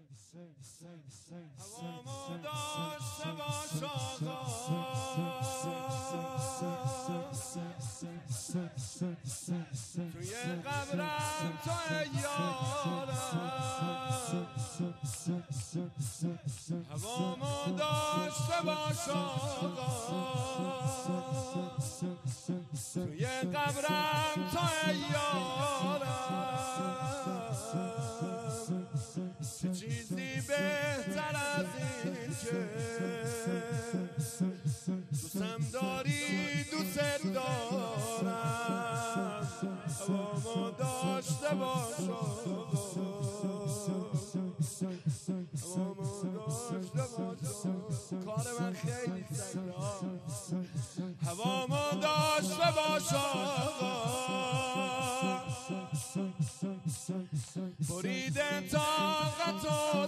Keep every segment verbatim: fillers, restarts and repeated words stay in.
هوامو داشته باش آقا، توی قبرم تو یارم. هوامو داشته باش آقا، توی قبرم تو یارم. چه چیزی بهتر از این که دوستم داری دوست دارم. هوامو داشته باش آقا، هوامو داشته باش. کار من خیلی سخته، هوامو داشته باش آقا، بریده طاقت و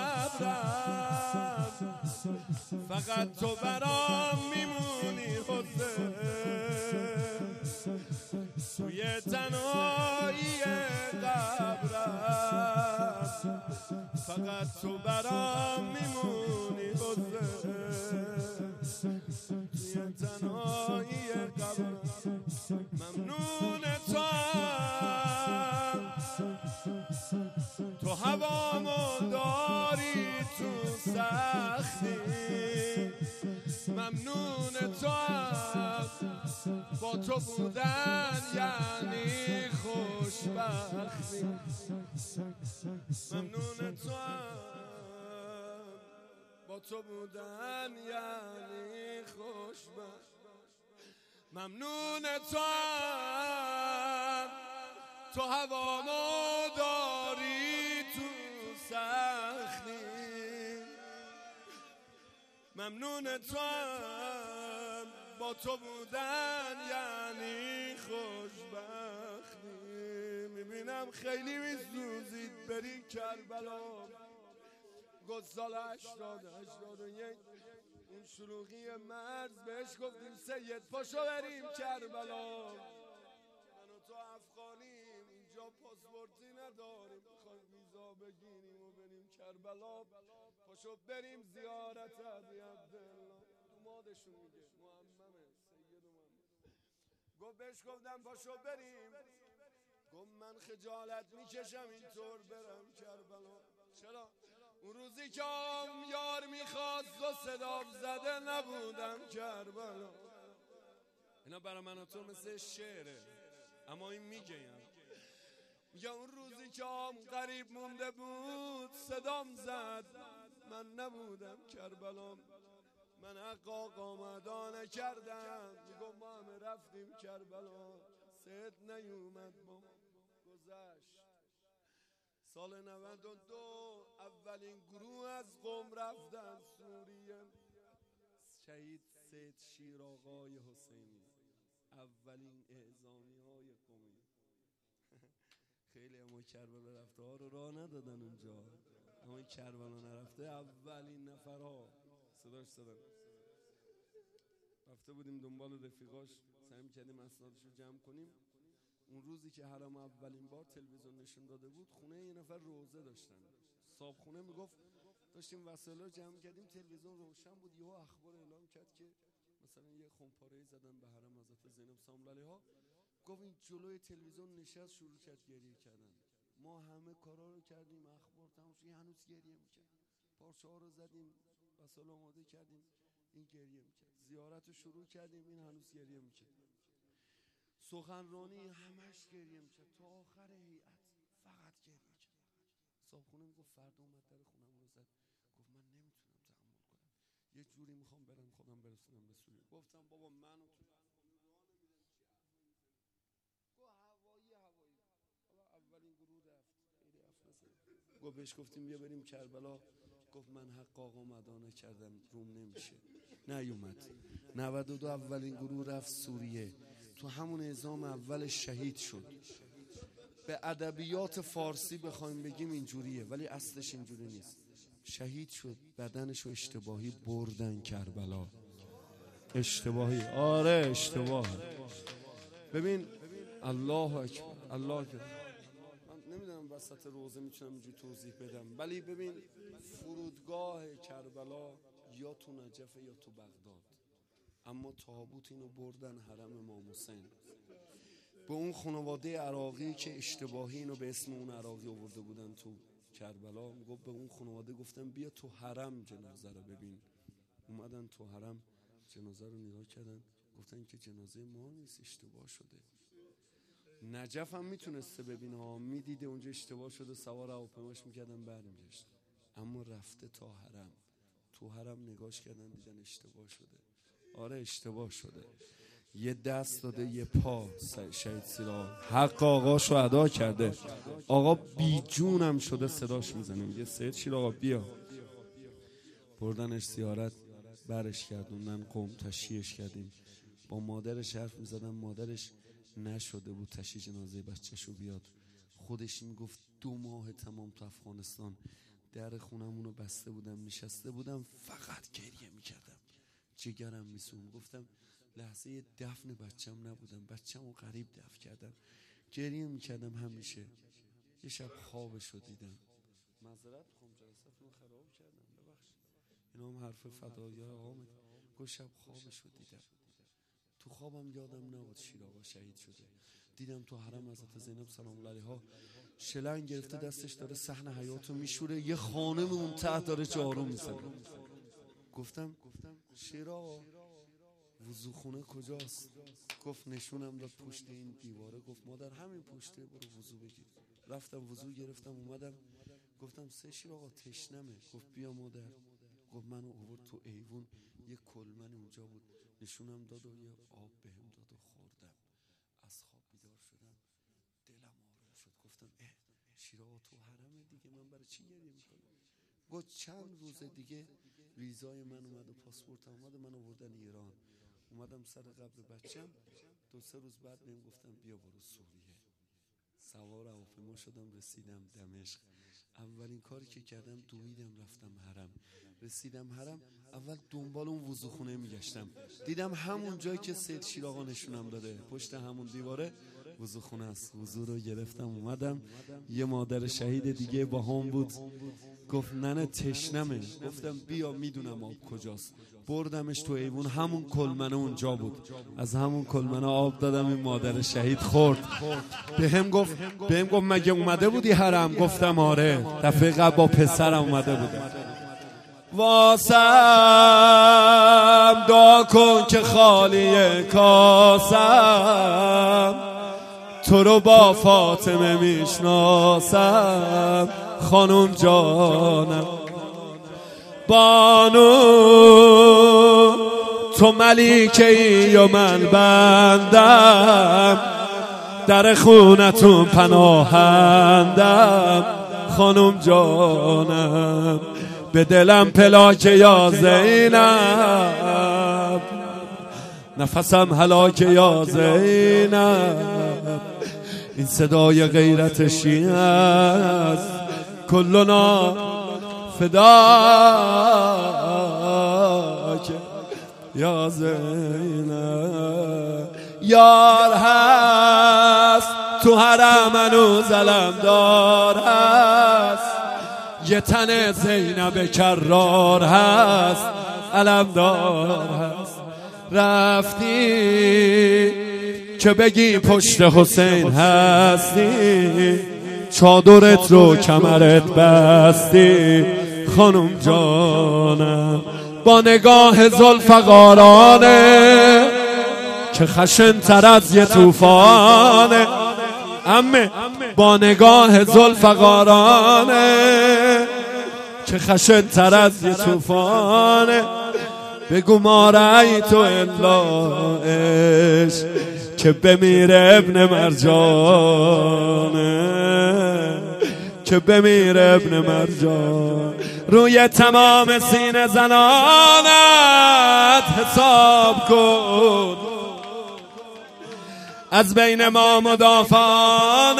صبرم. فقط تو برام میمونی حسین، توی تنهایی قبرم. فقط تو برام میمونی حسین، توی تنهایی قبرم. ممنون تو هم، تو هوامو داری تو سختی. ممنون تو هم، با تو بودن یعنی خوشبختی. ممنون تو هم، با تو بودن یعنی خوشبختی. ممنون تو هم، تو هوامو داری تو سختی. ممنون تو هم، با تو بودن یعنی خوشبختی. میبینم خیلی میسوزید بری کربلا. گفت سال هشتاد هشتاد و یک اون شلوغی مرز بهش گفتیم سید پاشو بریم کربلا. من و تو افغانیم اینجا پاسپورتی نداریم، میخوایم ویزا بگیریم و بریم کربلا. پاشو بریم زیارت ابی عبدالله. دومادشون میگه محممه سید محمد. گفت بهش گفتم پاشو بریم، گفت من خجالت میکشم اینطور برم کربلا. چرا؟ اون روزی که یار میخواست و صدا زده نبودم کربلا. اینا برای من و تو مثل شعره، اما این میگه میگه اون روزی که آم قریب مونده بود صدام زد، من نبودم کربلا. من حقاق آمدا نکردم، میگم ما همه رفتیم کربلا. سید نیومد با گذشت. سال نود و دو اولین گروه از قم رفتن سوریه. شهید سید شیر آقای حسینی، اولین اعزامی های قمی. خیلی اما کربلا رفته ها رو راه ندادن اونجا، اما این کربلا نرفته اولین نفرها صداش صدا. رفته بودیم دنبال رفیقاش، سعی می‌کردیم اسنادش رو جمع کنیم. اون روزی که حرم اولین بار تلویزیون نشون داده بود، خونه یه نفر روزه داشتن. صاحب خونه میگفت داشتیم وسایل رو جمع کردیم، تلویزیون روشن بود، یهو اخبار اعلام کرد که مثلا یه خمپاره زدن به حرم حضرت زینب سلام علیها. گفت این جلوی تلویزیون نشست شروع کرد گریه کردن. ما همه کارا رو کردیم، اخبار تموم شد، هنوز گریه میکرد. پارچه ها رو زدیم، وسایل آماده کردیم، این گریه میکرد. زیارت رو شروع کردیم، این هنوز گریه میکرد. سخنرانی همش گریه میکرد تا آخر هیئت فقط گریه کرد. صاحب خونه میگفت فردا اومد در خونم رو زد، گفت من نمیتونم تحمل کنم، یه جوری میخوام برم خودم برسونم به سوریه. گفتم بابا منو تو گفت هوایی هوایی. حالا اولین گروه رفت، خیلی افسوسه. گفت بهش گفتیم بیا بریم کربلا، گفت من حق آقا مدانه کردم روم نمیشه، نیومد. نود و دو اولین گروه رفت سوریه، تو همون اعزام اول شهید شد. به ادبیات فارسی بخوایم بگیم اینجوریه، ولی اصلش اینجوری نیست. شهید شد، بدنشو اشتباهی بردن کربلا. اشتباهی، آره اشتباه. ببین الله اکبر، الله اکبر. من نمیدونم وسط روزه میتونم اینجوری توضیح بدم، ولی ببین فرودگاه کربلا یا تو نجف یا تو بغداد، اما تابوت اینو بردن حرم امام حسین. به اون خانواده عراقی که اشتباهی اینو به اسم اون عراقی آورده بودن تو کربلا، میگفت به اون خانواده گفتم بیا تو حرم جنازه رو ببین. اومدن تو حرم جنازه رو نگاه کردن، گفتن که جنازه ما نیست، اشتباه شده. نجف هم میتونسته ببینه ها، میدیده اونجا اشتباه شده، سوار هواپیماش میکردن برمیگشت، اما رفته تا حرم. تو حرم نگاش کردن دیدن اشتباه شده. آره اشتباه شده. یه دست داده یه پا شهید سیرا حق آقاشو ادا کرده. آقا بی جونم شده صداش میزنیم، یه سید شیر آقا بیا. بردنش زیارت، برش کردوندن قم، تشییعش کردیم. با مادرش حرف میزدن، مادرش نشده بود تشییع جنازه بچه‌شو بیاد. خودش میگفت دو ماه تمام تو افغانستان در خونمونو بسته بودم، نشسته بودم فقط گریه میکردم، جگرم میسون. گفتم لحظه دفن بچم نبودم، بچه‌مو غریب دفن کردم، گریه میکردم همیشه. یه شب خوابشو دیدم. معذرت میخوام جلسه‌تون خراب کردم، ببخشید. اینا هم حرف فدایی آقا می. گفت شب خوابشو دیدم. تو خوابم یادم نبود شیر آقا شهید شده. دیدم تو حرم حضرت زینب سلام الله علیها شلنگ گرفته دستش داره صحن حیاتو میشوره، یه خانم اون ته داره جارو میزنه. گفتم شیر آقا وضوخونه کجاست؟ گفت نشونم داد پشت این دیواره. گفت مادر همین پشته، برو وضو بگیر. رفتم وضو گرفتم اومدم، گفتم سه شیر آقا تشنمه. گفت بیا مادر. گفت منو آورد تو ایوون، یه کلمن اونجا بود، نشونم داد و یه آب بهم داد و خوردم. از خواب بیدار شدم، دلم آروم شد. گفتم اه شیر آقا تو حرمه دیگه، من برای چی گریه میکنم؟ گفت چند روز دیگه ویزای من اومد و پاسپورتم اومد، من آوردن ایران. اومدم سر قبر بچم، دو سه روز بعد بهم گفتم بیا برو سوریه. سوار هواپیما شدم رسیدم دمشق. اولین کاری که کردم دویدم رفتم حرم. رسیدم حرم، اول دنبال اون وضوخونه میگشتم، دیدم همون جایی که سید شیر آقا نشونم داده پشت همون دیواره وضوخونه است. وضو رو گرفتم اومدم. یه مادر شهید دیگه با هم بود، گفت ننه تشنمه. گفتم بیا میدونم آب کجاست. بردمش تو ایوون، همون کلمنه اونجا بود، از همون کلمنه آب دادم، این مادر شهید خورد. به هم گفت به هم گفت مگه اومده بودی حرم؟ گفتم آره، دفعه قبل با پسرم اومده بودم. واسم دعا کن که خالی کاسم، تو رو با فاطمه میشناسم. خانم جانم بانو تو ملیکه ای و من بندم، در خونتون پناهندم. خانم جانم به دلم پلاک یا زینب، نفسم هلاک یا زینب. این صدای غیرت شیعه است، کلنا فداک یا زینب. یار هست تو حرم هنوز علمدار هست، یه تن زینب کرار هست، علمدار هست. رفتی که بگی پشت حسین هستی، چادرت رو کمرت بستی. خانم جانم با نگاه ذوالفقارانه که خشن تر از یه طوفانه، امه با نگاه ذوالفقارانه که خشن تر از یه طوفانه. بگو ما رأیت الا عشق که بمیره ابن مرجانه، که بمیره ابن مرجان. روی تمام سینه زنانت حساب کن، از بین ما مدافعان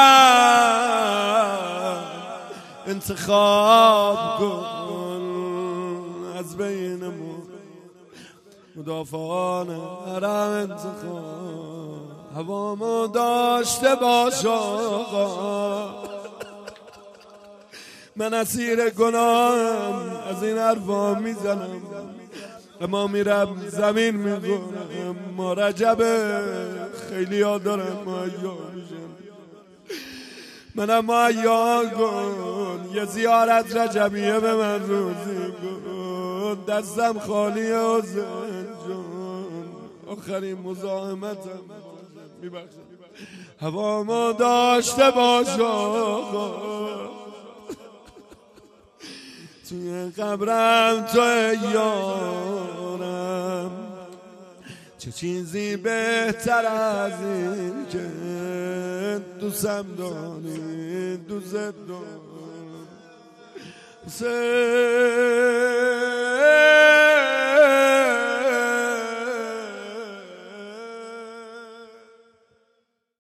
حرم انتخاب کن، از بین ما مدافعان حرم انتخاب. هوامو داشته باش آقا، من اسیر گناهم، از این حرفا میزنم اما میرم زمین میکنم. ما رجبه خیلی ها دارم مهیا میشن، منم مهیا کن. یه زیارت رجبیه به من روزی کن، دستم خالی حسین جان. آخرین مزاحمتم میبخشم، هوا ما داشته باش آقا. توی قبرم تو یارم، چه چیزی بهتر از این که دوستم داری، دوست دارم حسین.